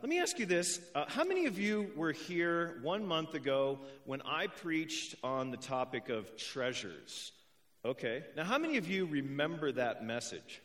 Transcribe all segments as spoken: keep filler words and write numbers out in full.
Let me ask you this. Uh, how many of you were here one month ago when I preached on the topic of treasures? Okay. Now, how many of you remember that message?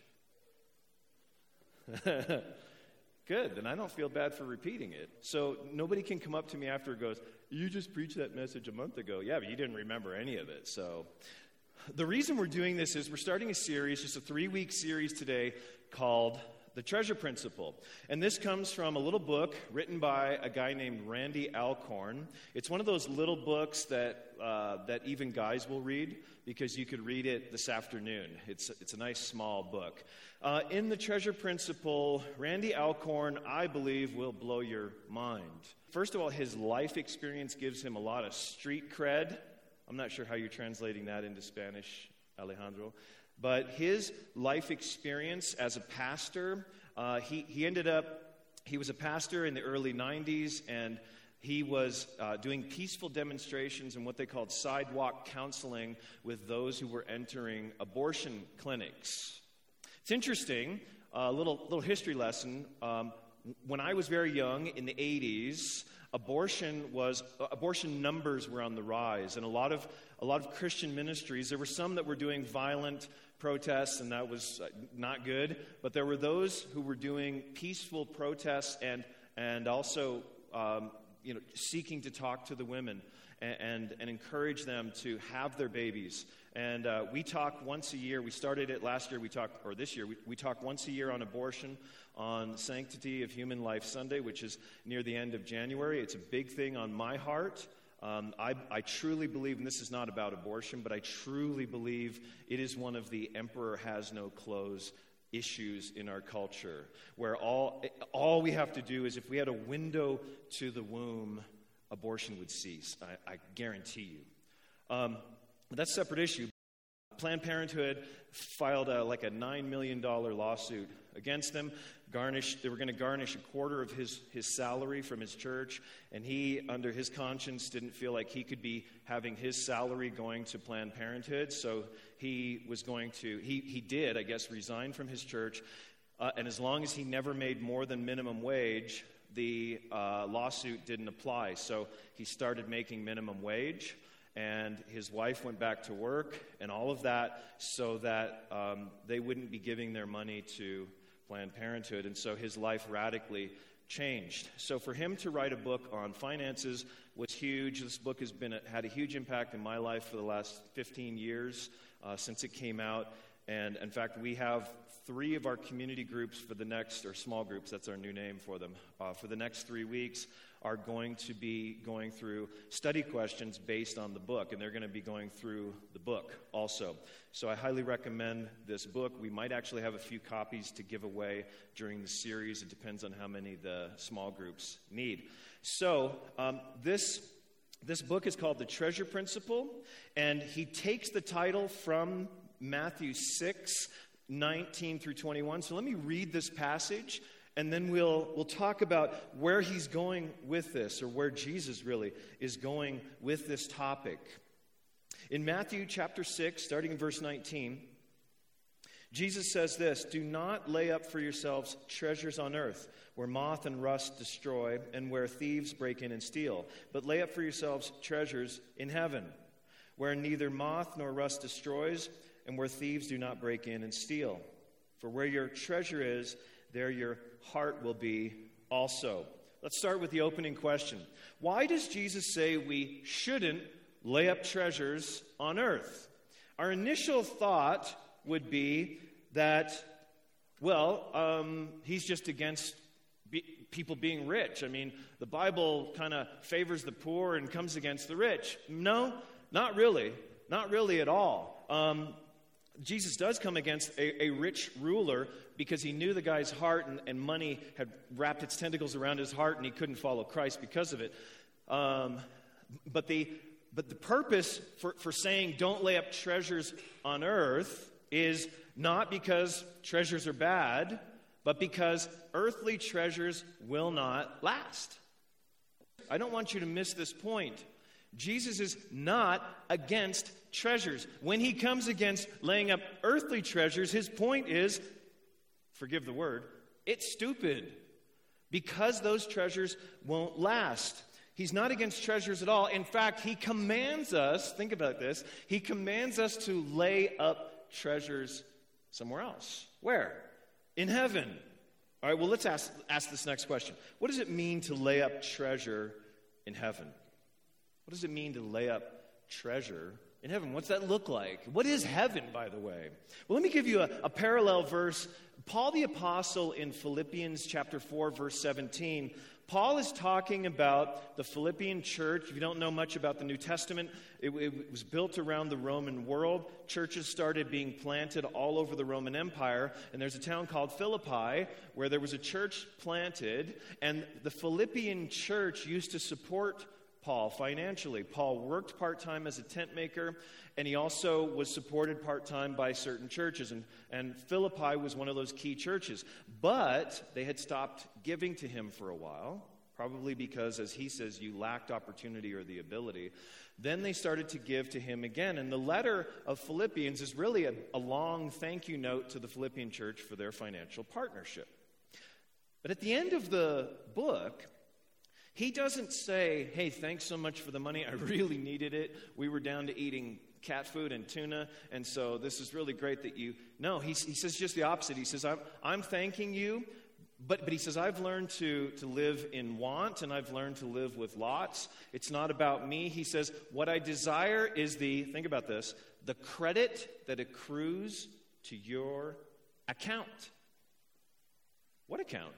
Good. Then I don't feel bad for repeating it. So nobody can come up to me after and goes, you just preached that message a month ago. Yeah, but you didn't remember any of it. So the reason we're doing this is we're starting a series, just a three-week series today called The Treasure Principle. And this comes from a little book written by a guy named Randy Alcorn. It's one of those little books that uh, that even guys will read because you could read it this afternoon. It's, it's a nice small book. Uh, in The Treasure Principle, Randy Alcorn, I believe, will blow your mind. First of all, his life experience gives him a lot of street cred. I'm not sure how you're translating that into Spanish, Alejandro. But his life experience as a pastor, uh, he, he ended up, he was a pastor in the early nineties, and he was uh, doing peaceful demonstrations and what they called sidewalk counseling with those who were entering abortion clinics. It's interesting, a uh, little, little history lesson. Um, when I was very young, in the eighties, abortion was uh, abortion numbers were on the rise, and a lot of a lot of Christian ministries. There were some that were doing violent protests, and that was uh, not good. But there were those who were doing peaceful protests and and also um, you know seeking to talk to the women and and, and encourage them to have their babies. And uh, we talk once a year. We started it last year. We talked, or this year, we, we talk once a year on abortion on Sanctity of Human Life Sunday, which is near the end of January. It's a big thing on my heart. Um, I, I truly believe, and this is not about abortion, but I truly believe it is one of the emperor has no clothes issues in our culture, where all all we have to do is, if we had a window to the womb, abortion would cease. I, I guarantee you. Um, but that's a separate issue. Planned Parenthood filed a, like a nine million dollars lawsuit against them. Garnish, they were going to garnish a quarter of his, his salary from his church, and he, under his conscience, didn't feel like he could be having his salary going to Planned Parenthood, so he was going to, he, he did, I guess, resign from his church, uh, and as long as he never made more than minimum wage, the uh, lawsuit didn't apply. So he started making minimum wage, and his wife went back to work, and all of that so that um, they wouldn't be giving their money to Planned Parenthood, and so his life radically changed. So for him to write a book on finances was huge. This book has been a, had a huge impact in my life for the last fifteen years uh, since it came out. And in fact, we have three of our community groups for the next, or small groups, that's our new name for them, uh, for the next three weeks are going to be going through study questions based on the book, and they're going to be going through the book also. So I highly recommend this book. We might actually have a few copies to give away during the series. It depends on how many the small groups need. So um, this this book is called The Treasure Principle, and he takes the title from Matthew six, nineteen through twenty-one. So let me read this passage, and then we'll we'll talk about where he's going with this, or where Jesus really is going with this topic. In Matthew chapter six, starting in verse nineteen, Jesus says this: "Do not lay up for yourselves treasures on earth, where moth and rust destroy, and where thieves break in and steal. But lay up for yourselves treasures in heaven, where neither moth nor rust destroys, and where thieves do not break in and steal. For where your treasure is, there your heart will be also." Let's start with the opening question. Why does Jesus say we shouldn't lay up treasures on earth? Our initial thought would be that, well, um, he's just against be- people being rich. I mean, the Bible kind of favors the poor and comes against the rich. No, not really. Not really at all. Um, Jesus does come against a, a rich ruler because he knew the guy's heart, and, and money had wrapped its tentacles around his heart, and he couldn't follow Christ because of it. Um, but the but the purpose for, for saying don't lay up treasures on earth is not because treasures are bad, but because earthly treasures will not last. I don't want you to miss this point. Jesus is not against treasures. When he comes against laying up earthly treasures, his point is, forgive the word, it's stupid. because those treasures won't last. He's not against treasures at all. In fact, he commands us, think about this, he commands us to lay up treasures somewhere else. Where? In heaven. All right, well, let's ask, ask this next question. What does it mean to lay up treasure in heaven? What does it mean to lay up treasure in heaven? What's that look like? What is heaven, by the way? Well, let me give you a, a parallel verse. Paul the Apostle in Philippians chapter four, verse seventeen, Paul is talking about the Philippian church. If you don't know much about the New Testament, it, it was built around the Roman world. Churches started being planted all over the Roman Empire. And there's a town called Philippi where there was a church planted. And the Philippian church used to support Paul financially. Paul worked part-time as a tent maker, and he also was supported part-time by certain churches. And, and Philippi was one of those key churches. But they had stopped giving to him for a while, probably because, as he says, you lacked opportunity or the ability. Then they started to give to him again. And the letter of Philippians is really a, a long thank you note to the Philippian church for their financial partnership. But at the end of the book, he doesn't say, hey, thanks so much for the money. I really needed it. We were down to eating cat food and tuna, and so this is really great that you... No, he, he says just the opposite. He says, I'm, I'm thanking you, but, but he says, I've learned to, to live in want, and I've learned to live with lots. It's not about me. He says, what I desire is the, think about this, the credit that accrues to your account. What account?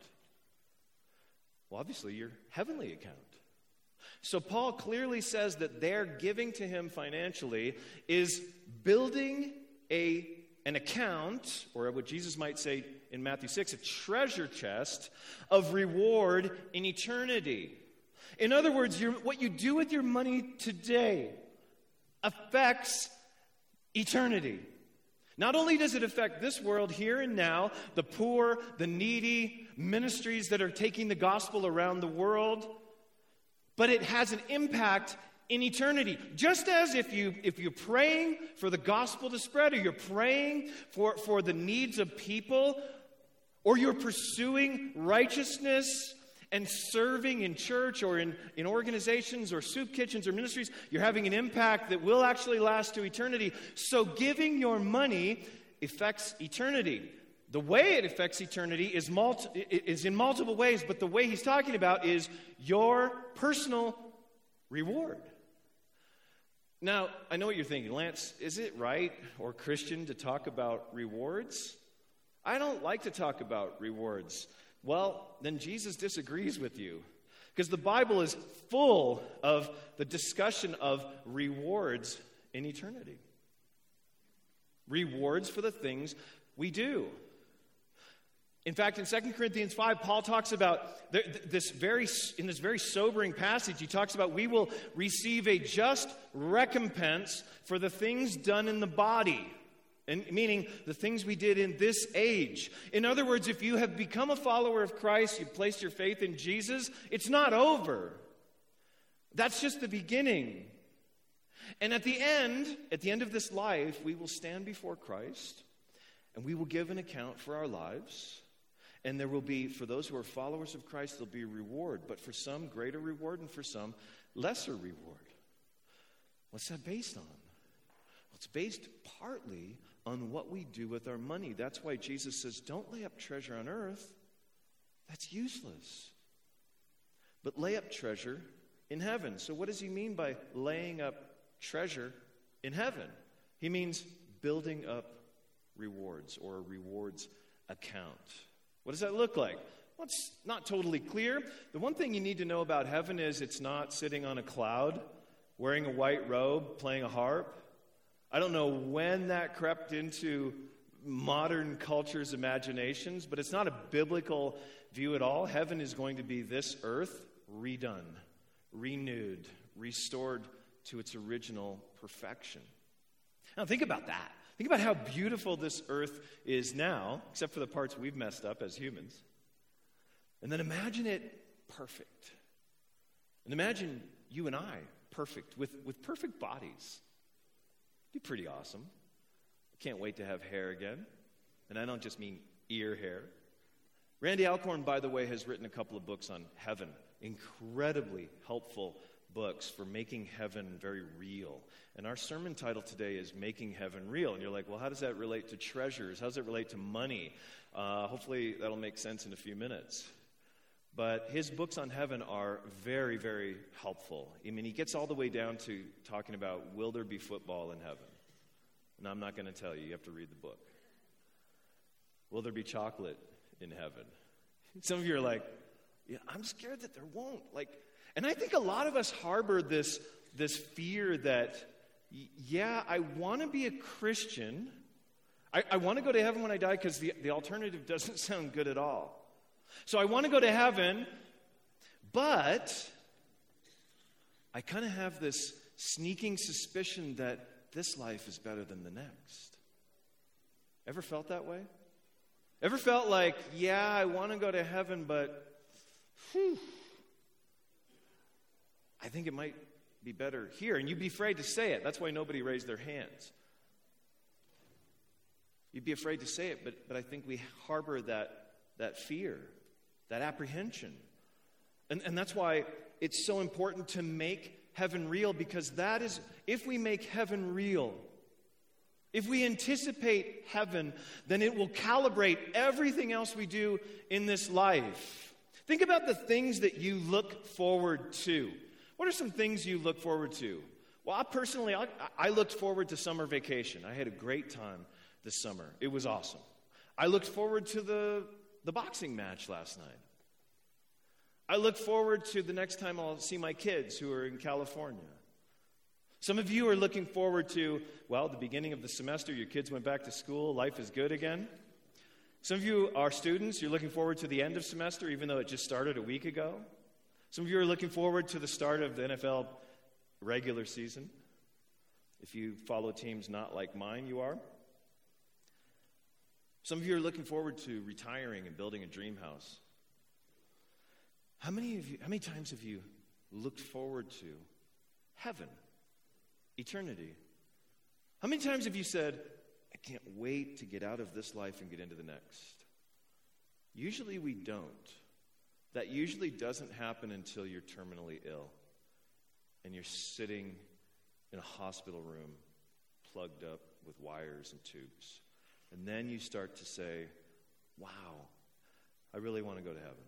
Well, obviously, your heavenly account. So Paul clearly says that their giving to him financially is building a, an account, or what Jesus might say in Matthew six, a treasure chest of reward in eternity. In other words, your, what you do with your money today affects eternity. Not only does it affect this world here and now, the poor, the needy, ministries that are taking the gospel around the world, but it has an impact in eternity. Just as if, you, if you're praying for the gospel to spread, or you're praying for, for the needs of people, or you're pursuing righteousness and serving in church or in, in organizations or soup kitchens or ministries, you're having an impact that will actually last to eternity. So giving your money affects eternity. The way it affects eternity is, multi- is in multiple ways, but the way he's talking about is your personal reward. Now, I know what you're thinking. Lance, is it right or Christian to talk about rewards? I don't like to talk about rewards. Well, then Jesus disagrees with you, because the Bible is full of the discussion of rewards in eternity. Rewards for the things we do. In fact, in Second Corinthians five, Paul talks about this very, in this very sobering passage, he talks about we will receive a just recompense for the things done in the body. And meaning the things we did in this age. In other words, if you have become a follower of Christ, you've placed your faith in Jesus, it's not over. That's just the beginning. And at the end, at the end of this life, we will stand before Christ and we will give an account for our lives. And there will be, for those who are followers of Christ, there'll be a reward. But for some, greater reward, and for some, lesser reward. What's that based on? Well, it's based partly on what we do with our money. That's why Jesus says, don't lay up treasure on earth. That's useless. But lay up treasure in heaven. So what does he mean by laying up treasure in heaven? He means building up rewards, or a rewards account. What does that look like? Well, it's not totally clear. The one thing you need to know about heaven is it's not sitting on a cloud, wearing a white robe, playing a harp. I don't know when that crept into modern culture's imaginations, but it's not a biblical view at all. Heaven is going to be this earth redone, renewed, restored to its original perfection. Now think about that. Think about how beautiful this earth is now, except for the parts we've messed up as humans. And then imagine it perfect. And imagine you and I perfect, with, with perfect bodies. Be pretty awesome. I can't wait to have hair again. And I don't just mean ear hair. Randy Alcorn, by the way, has written a couple of books on heaven. Incredibly helpful books for making heaven very real. And our sermon title today is Making Heaven Real. And you're like, well, how does that relate to treasures? How does it relate to money? Uh, hopefully that'll make sense in a few minutes. But his books on heaven are very, very helpful. I mean, he gets all the way down to talking about, will there be football in heaven? And I'm not going to tell you. You have to read the book. Will there be chocolate in heaven? Some of you are like, yeah, I'm scared that there won't. Like, and I think a lot of us harbor this, this fear that, yeah, I want to be a Christian. I, I want to go to heaven when I die because the, the alternative doesn't sound good at all. So I want to go to heaven, but I kind of have this sneaking suspicion that this life is better than the next. Ever felt that way? Ever felt like, yeah, I want to go to heaven, but whew, I think it might be better here. And you'd be afraid to say it. That's why nobody raised their hands. You'd be afraid to say it, but, but I think we harbor that, that fear, that apprehension. And, and that's why it's so important to make heaven real, because that is, if we make heaven real, if we anticipate heaven, then it will calibrate everything else we do in this life. Think about the things that you look forward to. What are some things you look forward to? Well, I personally, I, I looked forward to summer vacation. I had a great time this summer. It was awesome. I looked forward to the, the boxing match last night. I look forward to the next time I'll see my kids who are in California. Some of you are looking forward to, well, the beginning of the semester, your kids went back to school, life is good again. Some of you are students, you're looking forward to the end of semester, even though it just started a week ago. Some of you are looking forward to the start of the N F L regular season. If you follow teams not like mine, you are. Some of you are looking forward to retiring and building a dream house. How many of you, how many times have you looked forward to heaven? Eternity. How many times have you said, I can't wait to get out of this life and get into the next? Usually we don't. That usually doesn't happen until you're terminally ill and you're sitting in a hospital room plugged up with wires and tubes. And then you start to say, wow, I really want to go to heaven.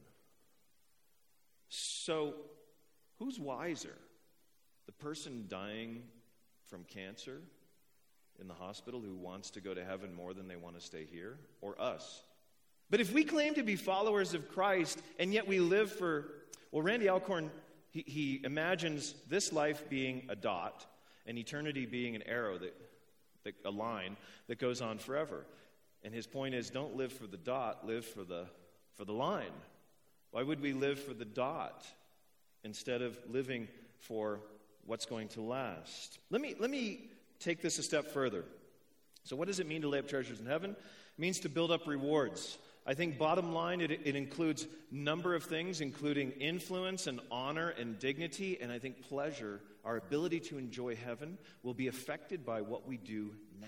So, who's wiser? The person dying from cancer in the hospital who wants to go to heaven more than they want to stay here, or us? But if we claim to be followers of Christ and yet we live for, well, Randy Alcorn, he, he imagines this life being a dot and eternity being an arrow, that, that a line that goes on forever. And his point is, don't live for the dot, live for the for the line. Why would we live for the dot instead of living for what's going to last? Let me let me take this a step further. So what does it mean to lay up treasures in heaven? It means to build up rewards. I think bottom line, it, it includes a number of things, including influence and honor and dignity, and I think pleasure, our ability to enjoy heaven, will be affected by what we do now.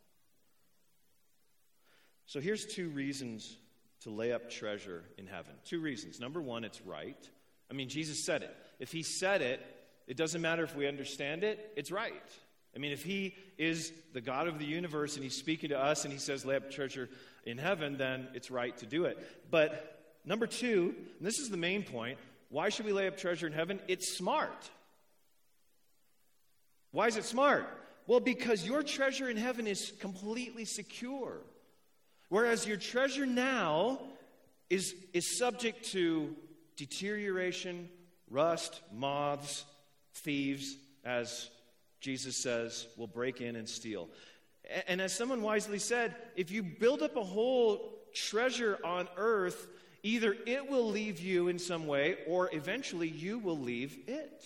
So here's two reasons to lay up treasure in heaven. Two reasons. Number one, it's right. I mean, Jesus said it. If he said it, it doesn't matter if we understand it, it's right. I mean, if he is the God of the universe and he's speaking to us and he says lay up treasure in heaven, then it's right to do it. But number two, and this is the main point, why should we lay up treasure in heaven? It's smart. Why is it smart? Well, because your treasure in heaven is completely secure. Whereas your treasure now is, is subject to deterioration, rust, moths, thieves, as Jesus says, will break in and steal. And as someone wisely said, if you build up a whole treasure on earth, either it will leave you in some way, or eventually you will leave it.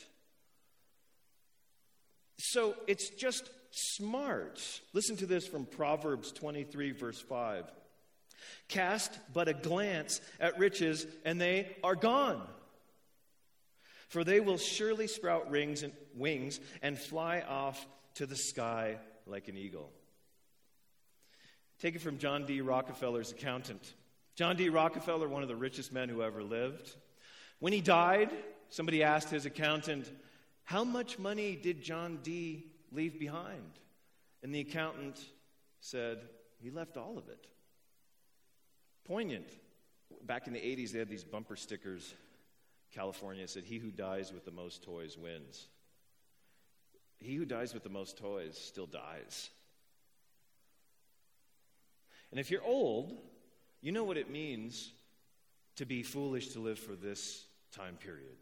So it's just smart. Listen to this from Proverbs twenty-three, verse five. Cast but a glance at riches, and they are gone. For they will surely sprout rings and wings and fly off to the sky like an eagle. Take it from John D. Rockefeller's accountant. John D. Rockefeller, one of the richest men who ever lived. When he died, somebody asked his accountant, how much money did John D. leave behind? And the accountant said, he left all of it. Poignant. Back in the eighties, they had these bumper stickers. California said, he who dies with the most toys wins. He who dies with the most toys still dies. And if you're old, you know what it means to be foolish to live for this time period.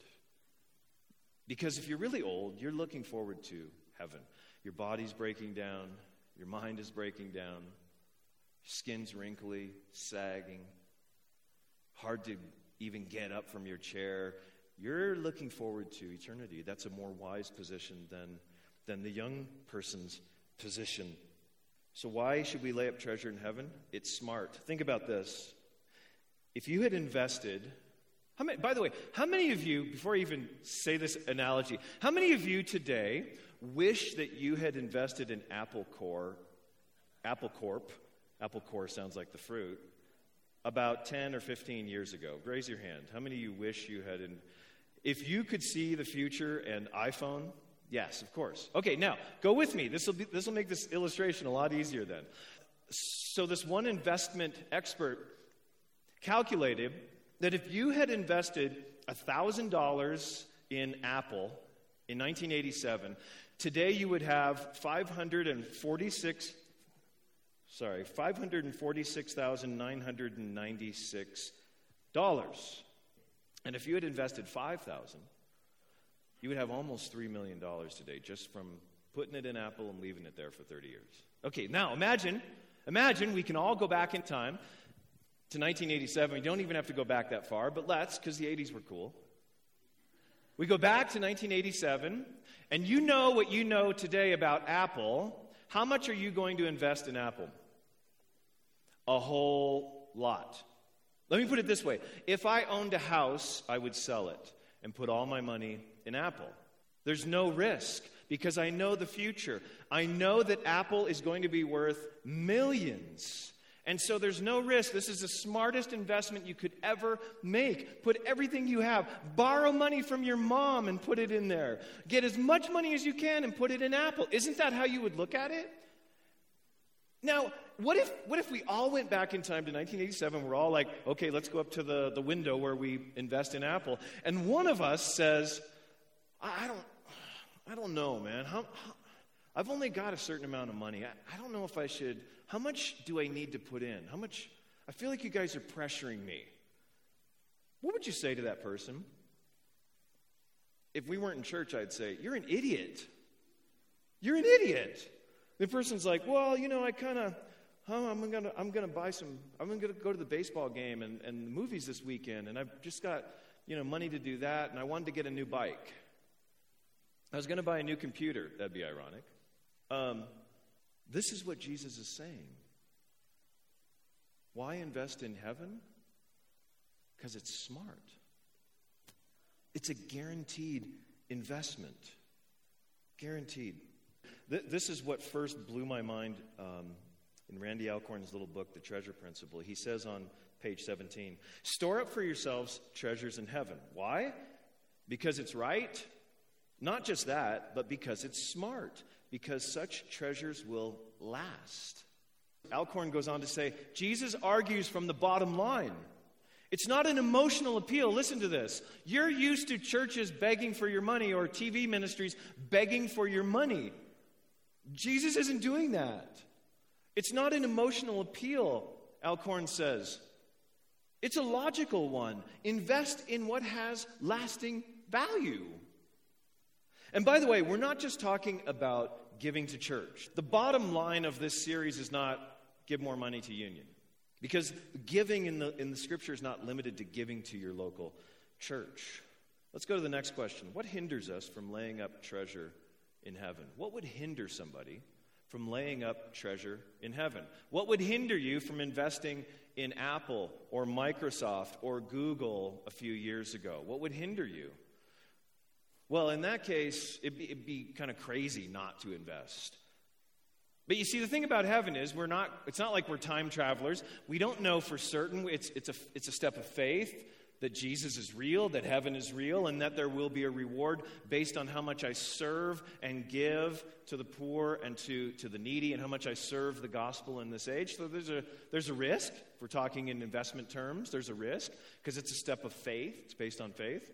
Because if you're really old, you're looking forward to heaven. Your body's breaking down. Your mind is breaking down. Your skin's wrinkly, sagging. Hard to even get up from your chair. You're looking forward to eternity. That's a more wise position than, than the young person's position. So why should we lay up treasure in heaven? It's smart. Think about this. If you had invested, how many, by the way, how many of you, before I even say this analogy, how many of you today wish that you had invested in Apple Core, Apple Corp, Apple Core sounds like the fruit, about ten or fifteen years ago? Raise your hand. How many of you wish you had, in, if you could see the future and iPhone? Yes, of course. Okay, now, go with me. This will be, this will make this illustration a lot easier then. So this one investment expert calculated that if you had invested one thousand dollars in Apple in nineteen eighty-seven, today you would have five hundred forty-six, sorry, five hundred forty-six thousand nine hundred ninety-six dollars. And if you had invested five thousand dollars, you would have almost three million dollars today just from putting it in Apple and leaving it there for thirty years. Okay, now imagine, imagine we can all go back in time to nineteen eighty-seven. We don't even have to go back that far, but let's, because the eighties were cool. We go back to nineteen eighty-seven, and you know what you know today about Apple. How much are you going to invest in Apple? A whole lot. Let me put it this way. If I owned a house, I would sell it and put all my money in Apple. There's no risk because I know the future. I know that Apple is going to be worth millions. And so there's no risk. This is the smartest investment you could ever make. Put everything you have. Borrow money from your mom and put it in there. Get as much money as you can and put it in Apple. Isn't that how you would look at it? Now, what if what if we all went back in time to nineteen eighty-seven? We're all like, okay, let's go up to the, the window where we invest in Apple. And one of us says, I, I don't I don't know, man. How, how, I've only got a certain amount of money. I, I don't know if I should. How much do I need to put in? How much? I feel like you guys are pressuring me. What would you say to that person? If we weren't in church, I'd say, you're an idiot. You're an idiot. The person's like, well, you know, I kind of, oh, I'm gonna, I'm gonna buy some. I'm gonna go to the baseball game and, and the movies this weekend, and I've just got, you know, money to do that, and I wanted to get a new bike. I was gonna buy a new computer. That'd be ironic. Um, this is what Jesus is saying. Why invest in heaven? Because it's smart. It's a guaranteed investment. Guaranteed. This is what first blew my mind um, in Randy Alcorn's little book, The Treasure Principle. He says on page seventeen, store up for yourselves treasures in heaven. Why? Because it's right. Not just that, but because it's smart. Because such treasures will last. Alcorn goes on to say, Jesus argues from the bottom line. It's not an emotional appeal. Listen to this. You're used to churches begging for your money or T V ministries begging for your money. Jesus isn't doing that. It's not an emotional appeal, Alcorn says. It's a logical one. Invest in what has lasting value. And by the way, we're not just talking about giving to church. The bottom line of this series is not give more money to Union. Because giving in the, in the Scripture is not limited to giving to your local church. Let's go to the next question. What hinders us from laying up treasure in heaven? What would hinder somebody from laying up treasure in heaven? What would hinder you from investing in Apple or Microsoft or Google a few years ago? What would hinder you? Well, in that case, it'd be, it'd be kind of crazy not to invest. But you see, the thing about heaven is we're not, it's not like we're time travelers. We don't know for certain. It's, it's, a, it's a step of faith that Jesus is real, that heaven is real, and that there will be a reward based on how much I serve and give to the poor and to, to the needy, and how much I serve the gospel in this age. So there's a, there's a risk. If we're talking in investment terms, there's a risk, because it's a step of faith. It's based on faith.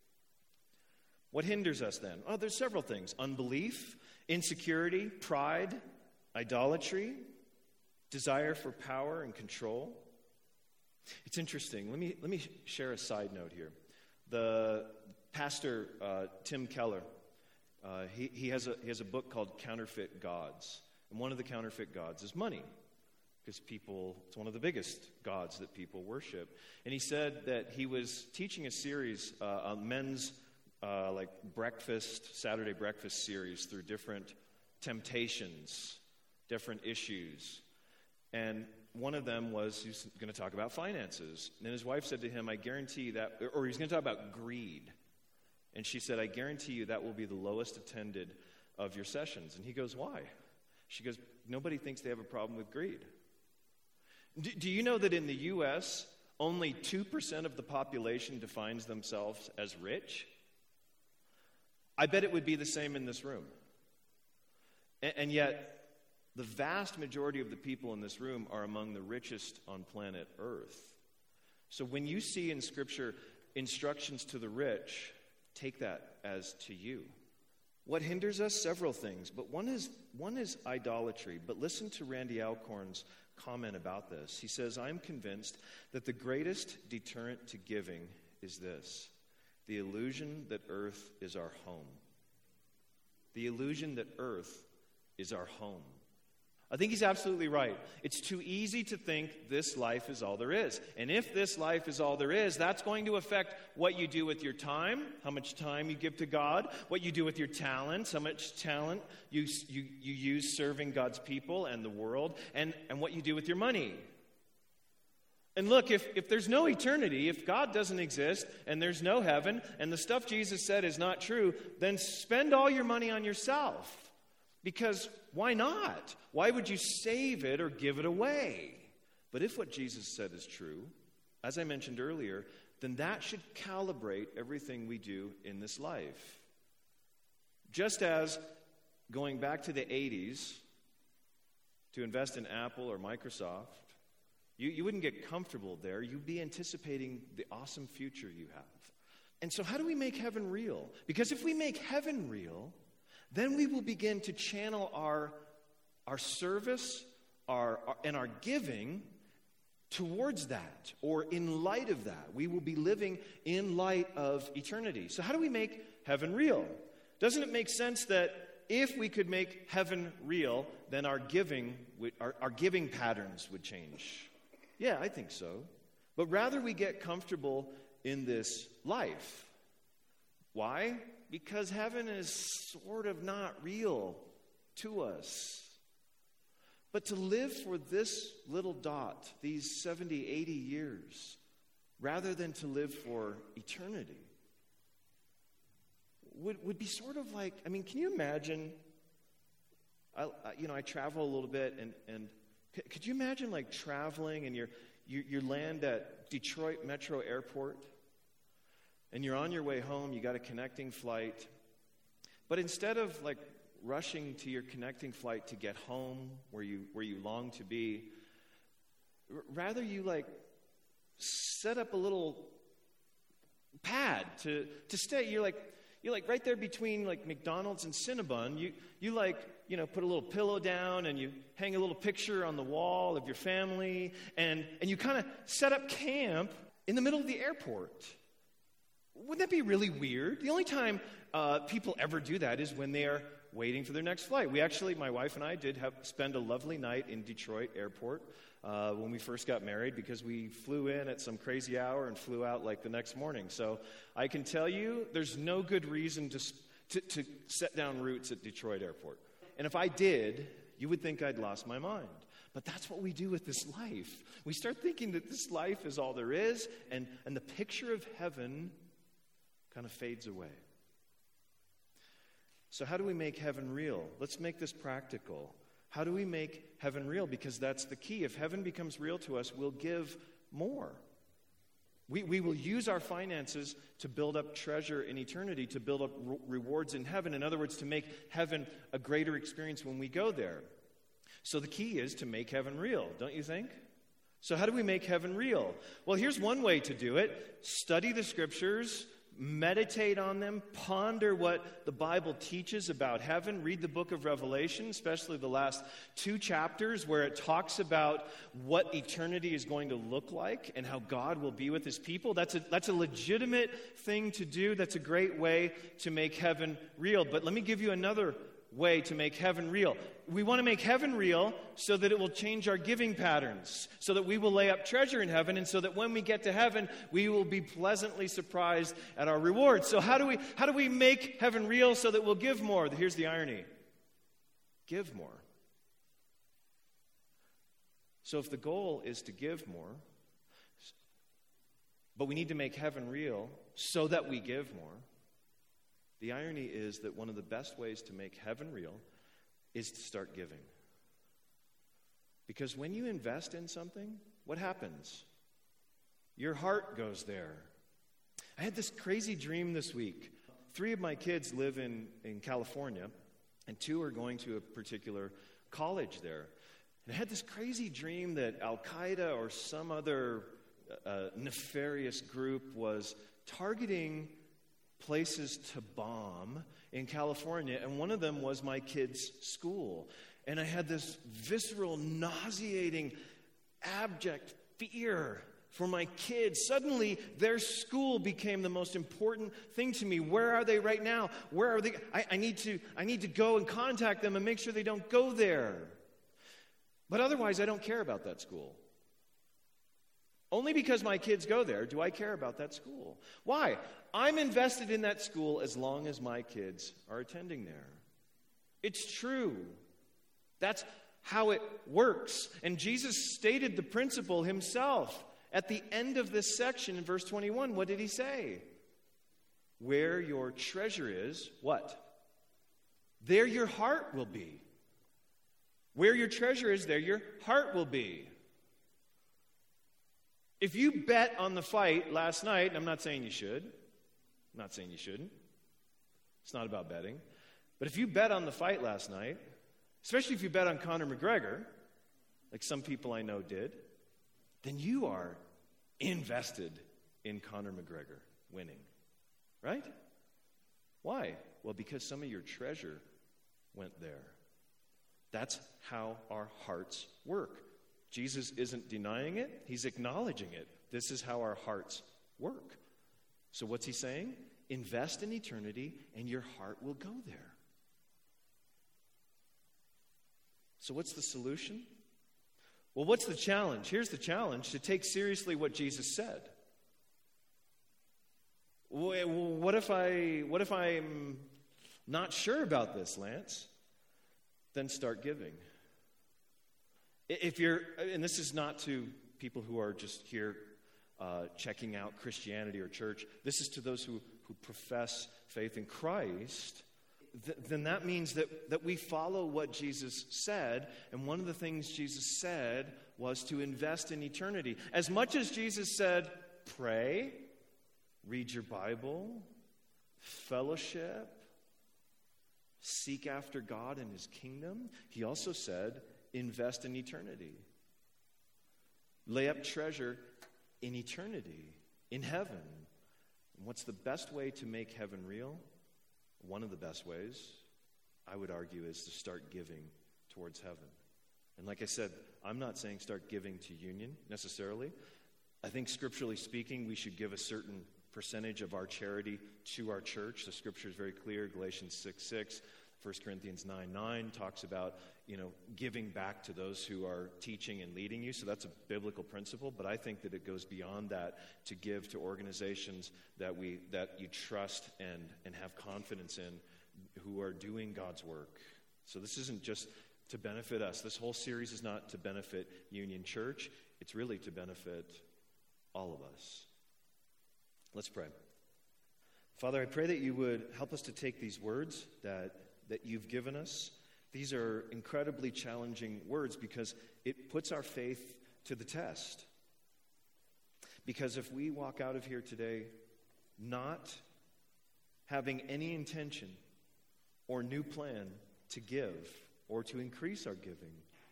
What hinders us then? Oh, there's several things. Unbelief, insecurity, pride, idolatry, desire for power and control. It's interesting. Let me let me share a side note here. The pastor uh, Tim Keller, uh, he he has a he has a book called Counterfeit Gods, and one of the counterfeit gods is money, because people it's one of the biggest gods that people worship. And he said that he was teaching a series, uh, a men's uh, like breakfast Saturday breakfast series through different temptations, different issues. And one of them was he's going to talk about finances. And his wife said to him, I guarantee that, or he's going to talk about greed. And she said, I guarantee you that will be the lowest attended of your sessions. And he goes, why? She goes, nobody thinks they have a problem with greed. Do, do you know that in the U S, only two percent of the population defines themselves as rich? I bet it would be the same in this room. And, and yet, the vast majority of the people in this room are among the richest on planet Earth. So when you see in Scripture instructions to the rich, take that as to you. What hinders us? Several things, but one is one is idolatry. But listen to Randy Alcorn's comment about this. He says, I'm convinced that the greatest deterrent to giving is this: the illusion that earth is our home. The illusion that earth is our home. I think he's absolutely right. It's too easy to think this life is all there is. And if this life is all there is, that's going to affect what you do with your time, how much time you give to God, what you do with your talents, how much talent you, you, you use serving God's people and the world, and, and what you do with your money. And look, if, if there's no eternity, if God doesn't exist, and there's no heaven, and the stuff Jesus said is not true, then spend all your money on yourself. Because why not? Why would you save it or give it away? But if what Jesus said is true, as I mentioned earlier, then that should calibrate everything we do in this life. Just as going back to the eighties to invest in Apple or Microsoft, you, you wouldn't get comfortable there. You'd be anticipating the awesome future you have. And so how do we make heaven real? Because if we make heaven real, then we will begin to channel our, our service our, our, and our giving towards that, or in light of that. We will be living in light of eternity. So how do we make heaven real? Doesn't it make sense that if we could make heaven real, then our giving, would, our, our giving patterns would change? Yeah, I think so. But rather we get comfortable in this life. Why? Because heaven is sort of not real to us. But to live for this little dot, these seventy, eighty years, rather than to live for eternity, would, would be sort of like, I mean, can you imagine, I, I, you know, I travel a little bit, and, and c- could you imagine like traveling and you're, you, you land at Detroit Metro Airport, and you're on your way home, you got a connecting flight, but instead of like rushing to your connecting flight to get home where you where you long to be, r- rather you like set up a little pad to to stay. You're like you're like right there between like McDonald's and Cinnabon. You you like you know put a little pillow down and you hang a little picture on the wall of your family, and and you kind of set up camp in the middle of the airport. Wouldn't that be really weird? The only time uh, people ever do that is when they are waiting for their next flight. We actually, my wife and I did have spend a lovely night in Detroit Airport uh, when we first got married, because we flew in at some crazy hour and flew out like the next morning. So I can tell you there's no good reason to, to, to set down roots at Detroit Airport. And if I did, you would think I'd lost my mind. But that's what we do with this life. We start thinking that this life is all there is, and, and the picture of heaven kind of fades away. So how do we make heaven real? Let's make this practical. How do we make heaven real? Because that's the key. If heaven becomes real to us, we'll give more. We, we will use our finances to build up treasure in eternity, to build up re- rewards in heaven. In other words, to make heaven a greater experience when we go there. So the key is to make heaven real, don't you think? So how do we make heaven real? Well, here's one way to do it. Study the scriptures, meditate on them, ponder what the Bible teaches about heaven. Read the book of Revelation, especially the last two chapters where it talks about what eternity is going to look like and how God will be with his people. That's a, that's a legitimate thing to do. That's a great way to make heaven real. But let me give you another way to make heaven real. We want to make heaven real so that it will change our giving patterns, so that we will lay up treasure in heaven, and so that when we get to heaven, we will be pleasantly surprised at our reward. So how do we how do we make heaven real so that we'll give more? Here's the irony. Give more. So if the goal is to give more, but we need to make heaven real so that we give more, the irony is that one of the best ways to make heaven real is to start giving. Because when you invest in something, what happens? Your heart goes there. I had this crazy dream this week. Three of my kids live in, in California, and two are going to a particular college there. And I had this crazy dream that Al-Qaeda or some other uh, nefarious group was targeting places to bomb in California, and one of them was my kids' school. And I had this visceral, nauseating, abject fear for my kids. Suddenly, their school became the most important thing to me. Where are they right now? Where are they? I, I need to, I need to go and contact them and make sure they don't go there. But otherwise, I don't care about that school. Only because my kids go there do I care about that school. Why? I'm invested in that school as long as my kids are attending there. It's true. That's how it works. And Jesus stated the principle himself at the end of this section in verse twenty-one. What did he say? Where your treasure is, what? There your heart will be. Where your treasure is, there your heart will be. If you bet on the fight last night, and I'm not saying you should, I'm not saying you shouldn't. It's not about betting. But if you bet on the fight last night, especially if you bet on Conor McGregor, like some people I know did, then you are invested in Conor McGregor winning. Right? Why? Well, because some of your treasure went there. That's how our hearts work. Jesus isn't denying it. He's acknowledging it. This is how our hearts work. So what's he saying? Invest in eternity and your heart will go there. So what's the solution? Well, what's the challenge? Here's the challenge: to take seriously what Jesus said. What if I, what if I'm not sure about this, Lance? Then start giving. If you're, and this is not to people who are just here uh, checking out Christianity or church. This is to those who, who profess faith in Christ. Th- then that means that, that we follow what Jesus said. And one of the things Jesus said was to invest in eternity. As much as Jesus said, pray, read your Bible, fellowship, seek after God and his kingdom, he also said, invest in eternity. Lay up treasure in eternity, in heaven. And what's the best way to make heaven real? One of the best ways, I would argue, is to start giving towards heaven. And like I said, I'm not saying start giving to Union necessarily. I think scripturally speaking, we should give a certain percentage of our charity to our church. The scripture is very clear. Galatians six six, First Corinthians nine nine talks about, you know, giving back to those who are teaching and leading you. So that's a biblical principle, but I think that it goes beyond that to give to organizations that we that you trust and and have confidence in, who are doing God's work. So this isn't just to benefit us. This whole series is not to benefit Union Church. It's really to benefit all of us. Let's pray. Father, I pray that you would help us to take these words that, that you've given us, These are incredibly challenging words because it puts our faith to the test. Because if we walk out of here today not having any intention or new plan to give or to increase our giving,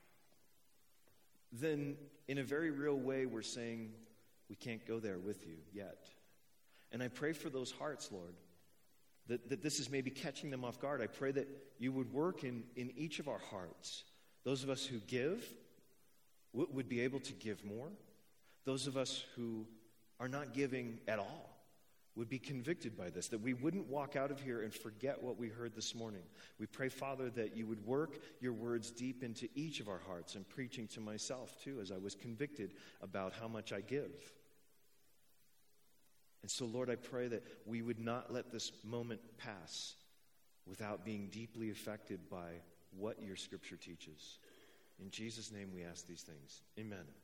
then in a very real way we're saying we can't go there with you yet. And I pray for those hearts, Lord, that, that this is maybe catching them off guard. I pray that you would work in, in each of our hearts. Those of us who give w- would be able to give more. Those of us who are not giving at all would be convicted by this, that we wouldn't walk out of here and forget what we heard this morning. We pray, Father, that you would work your words deep into each of our hearts. I'm preaching to myself, too, as I was convicted about how much I give. And so, Lord, I pray that we would not let this moment pass without being deeply affected by what your Scripture teaches. In Jesus' name we ask these things. Amen.